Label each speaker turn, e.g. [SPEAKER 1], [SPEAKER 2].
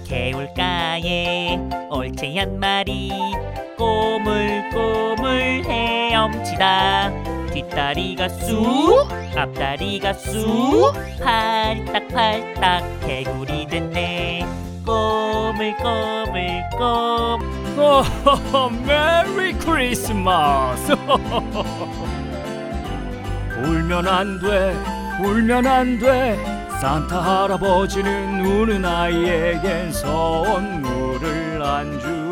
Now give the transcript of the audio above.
[SPEAKER 1] 개울가에 올챙이 한 마리 꼬물꼬물 헤엄치다. 뒷다리가 쑥 앞다리가 쑥 팔딱팔딱 개구리 됐네. 꼬물꼬물꼬.
[SPEAKER 2] 메리 크리스마스. 울면 안 돼, 울면 안 돼. 산타 할아버지는 우는 아이에겐 선물을 안 주.